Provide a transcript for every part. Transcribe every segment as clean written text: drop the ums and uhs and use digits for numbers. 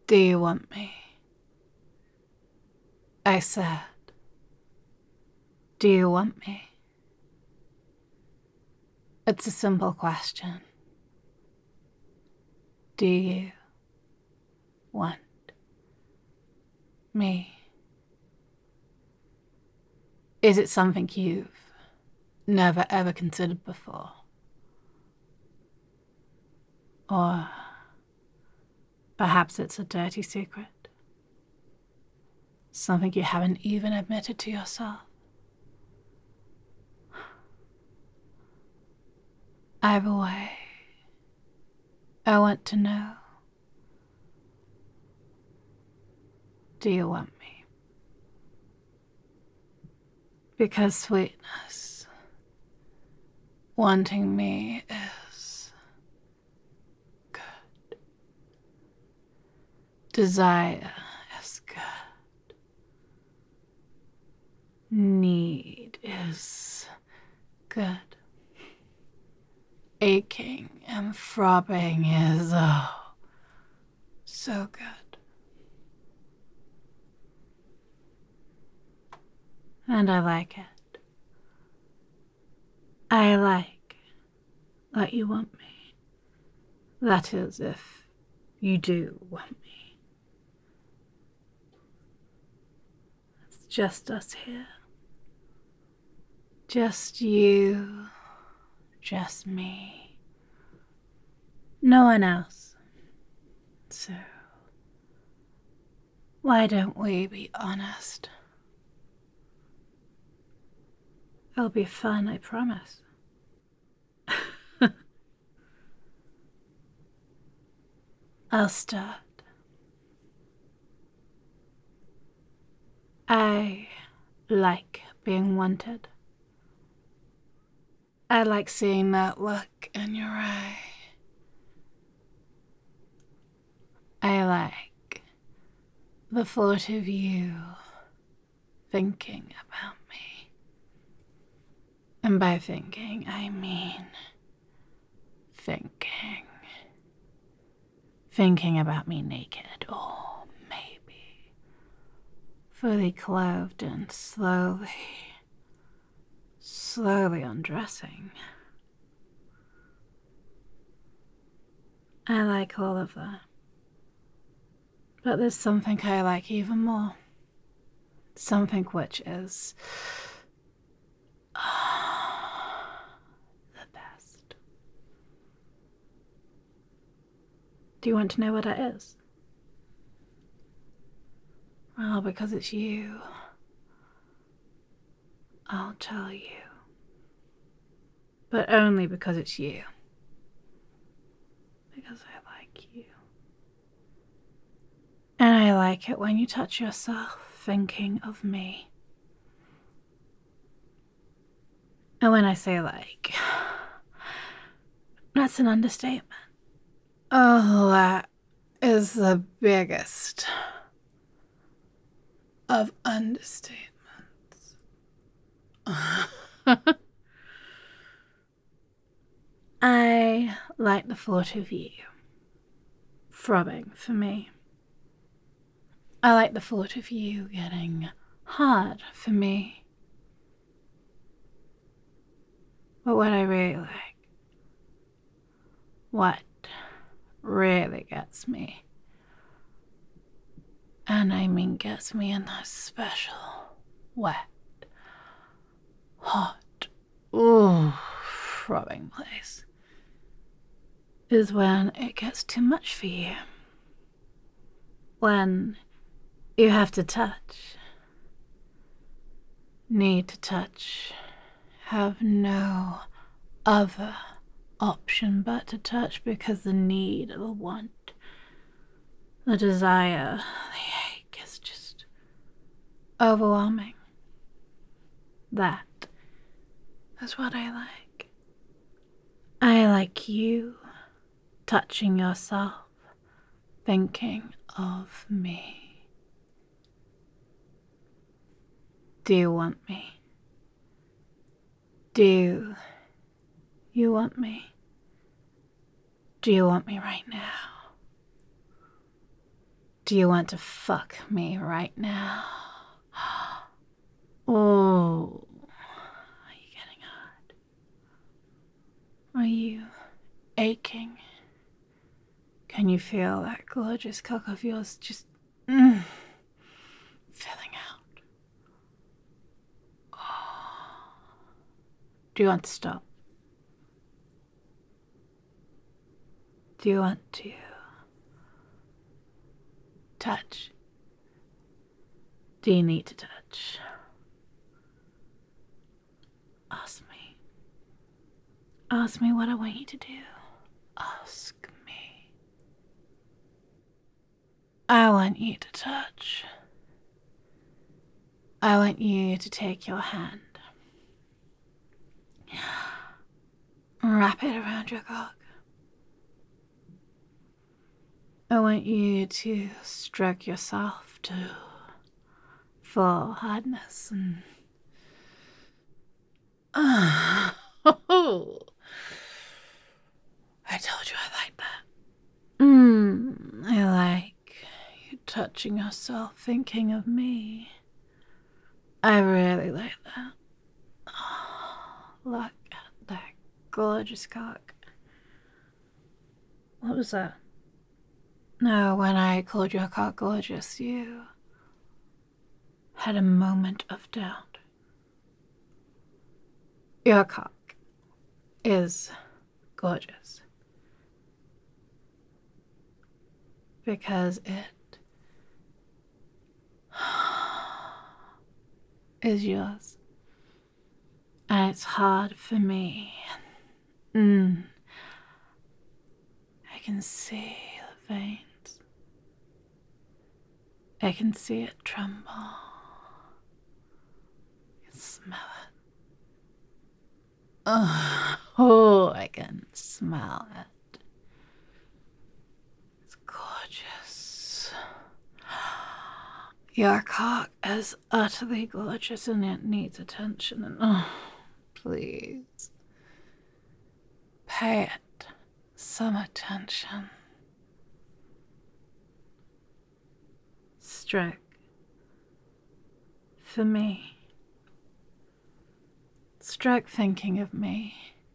Do you want me? I said, do you want me? It's a simple question. Do you want me? Is it something you've never ever considered before? Or perhaps it's a dirty secret? Something you haven't even admitted to yourself? Either way, I want to know. Do you want me? Because sweetness, wanting me is good. Desire is good. Need is good. Aching and throbbing is, oh, so good. And I like it. I like that you want me. That is, if you do want me. It's just us here. Just you. Just me. No one else. So, why don't we be honest? It'll be fun, I promise. I'll start. I like being wanted. I like seeing that look in your eye. I like the thought of you thinking about me. And by thinking, I mean thinking. Thinking about me naked, or maybe fully clothed and slowly undressing. I like all of that. But there's something I like even more. Something which is the best. Do you want to know what that is? Well, because it's you, I'll tell you. But only because it's you. Because I like you. And I like it when you touch yourself thinking of me. And when I say like, that's an understatement. Oh, that is the biggest of understatements. I like the thought of you throbbing for me. I like the thought of you getting hard for me. But what I really like, what really gets me, and I mean gets me in that special, wet, hot, ooh, throbbing place, is when it gets too much for you. When you have to touch, need to touch, have no other option but to touch because the need, the want, the desire, the ache is just overwhelming. That is what I like. I like you touching yourself, thinking of me. Do you want me? Do you want me? Do you want me right now? Do you want to fuck me right now? Oh, are you getting hard? Are you aching? Can you feel that gorgeous cock of yours just filling out? Oh. Do you want to stop? Do you want to touch? Do you need to touch? Ask me. Ask me what I want you to do. Ask me. I want you to touch. I want you to take your hand. Wrap it around your cock. I want you to stroke yourself to full hardness and I told you I like that. I like you touching yourself, thinking of me. I really like that. Look at that gorgeous cock. What was that? No, when I called your cock gorgeous, you had a moment of doubt. Your cock is gorgeous because it is yours. And it's hard for me. I can see the veins. I can see it tremble. I can smell it. Oh, I can smell it. It's gorgeous. Your cock is utterly gorgeous and it needs attention. And please, pay it some attention. Stroke for me. Stroke thinking of me.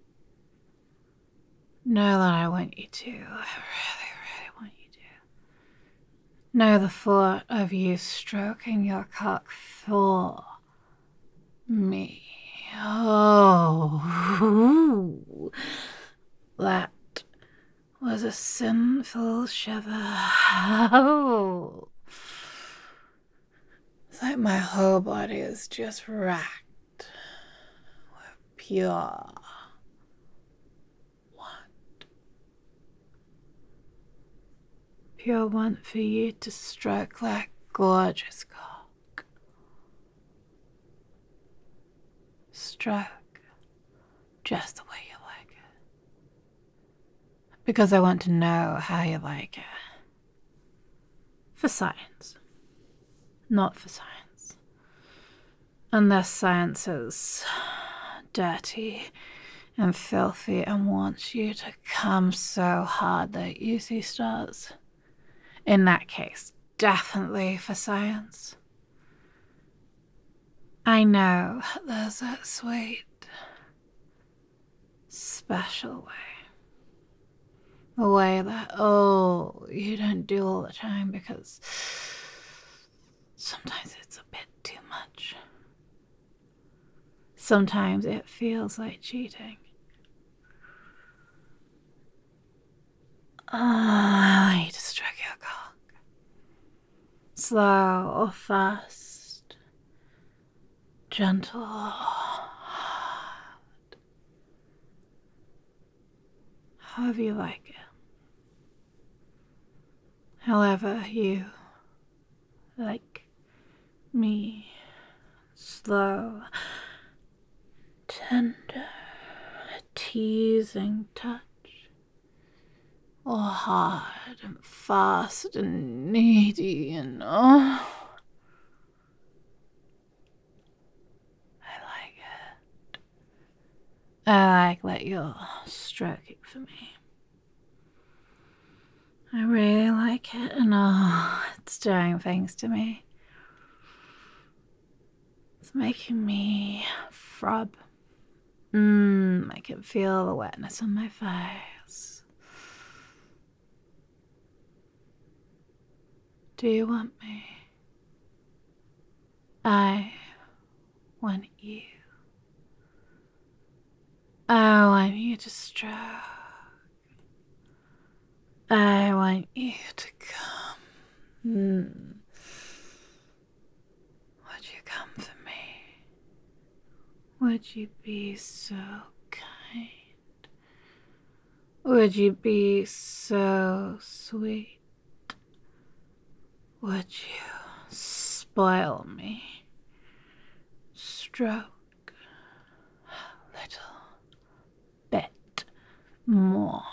Know that I want you to. I really, really want you to. Know the thought of you stroking your cock for me. Oh, that was a sinful shiver. Oh. It's like my whole body is just racked with pure want. Pure want for you to stroke that gorgeous cock. Stroke just the way you like it. Because I want to know how you like it. For science. Not for science. Unless science is dirty and filthy and wants you to come so hard that you see stars. In that case, definitely for science. I know there's that sweet, special way. A way that, you don't do all the time because sometimes it's a bit too much. Sometimes it feels like cheating. I need to stroke your cock. Slow or fast. Gentle or hard. However you like it. However you like me. Slow, tender, teasing touch. Or hard and fast and needy and I like it. I like that you're stroking for me. I really like it, and it's doing things to me. It's making me throb. I can feel the wetness on my face. Do you want me? I want you. I want you to stroke. I want you to come. Would you come for me? Would you be so kind? Would you be so sweet? Would you spoil me? Stroke a little bit more.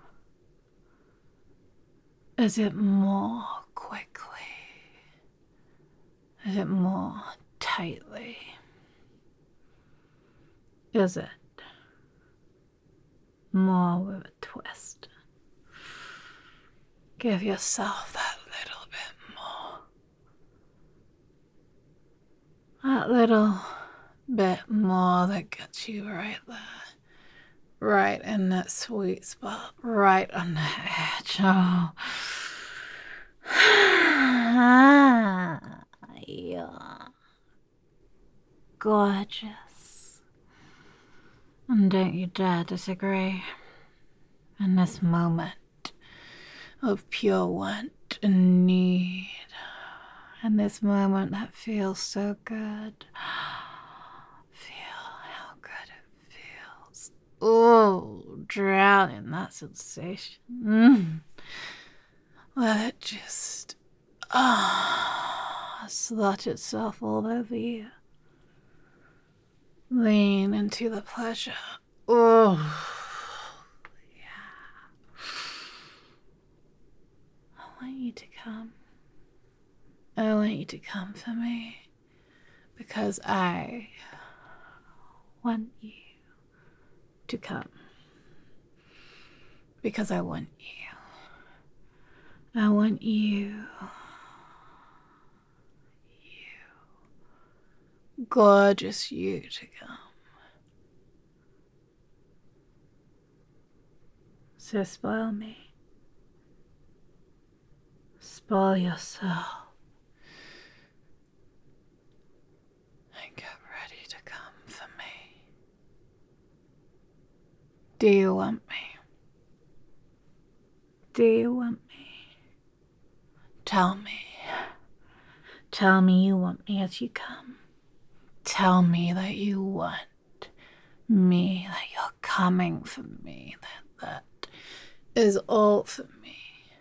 Is it more quickly? Is it more tightly? Is it more with a twist? Give yourself that little bit more. That little bit more that gets you right there. Right in that sweet spot. Right on the edge. Oh. You're gorgeous. And don't you dare disagree. In this moment of pure want and need, in this moment that feels so good, feel how good it feels. Oh, drown in that sensation. Let it just slot itself all over you. Lean into the pleasure. Oh, yeah. I want you to come. I want you to come for me. Because I want you to come. Because I want you. I want you. Gorgeous you to come. So spoil me. Spoil yourself. And get ready to come for me. Do you want me? Do you want me? Tell me. Tell me you want me as you come. Tell me that you want me, that you're coming for me, that is all for me.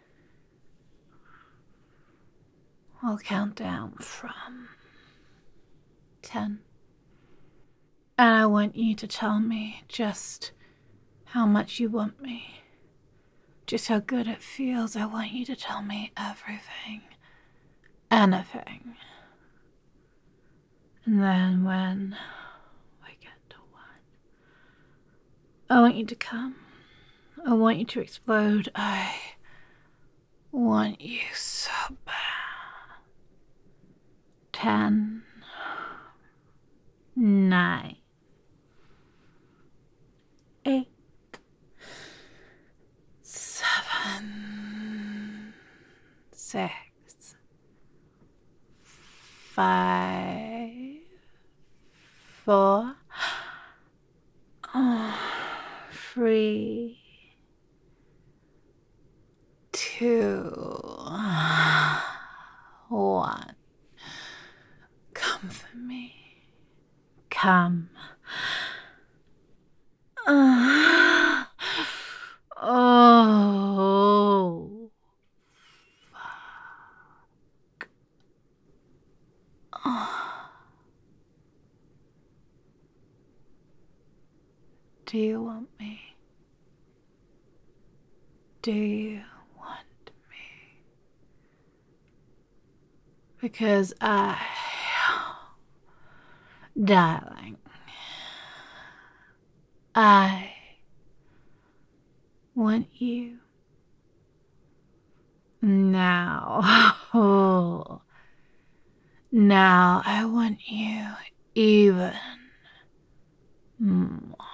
I'll count down from 10. And I want you to tell me just how much you want me. Just how good it feels. I want you to tell me everything. Anything. And then when we get to 1, I want you to come. I want you to explode. I want you so bad. 10, 9, 8, 7, 6, 5, 4, 3, 2, 1. Come for me. Come. Oh. Fuck. Do you want me? Do you want me? Because darling, I want you. Now, oh, now I want you even more.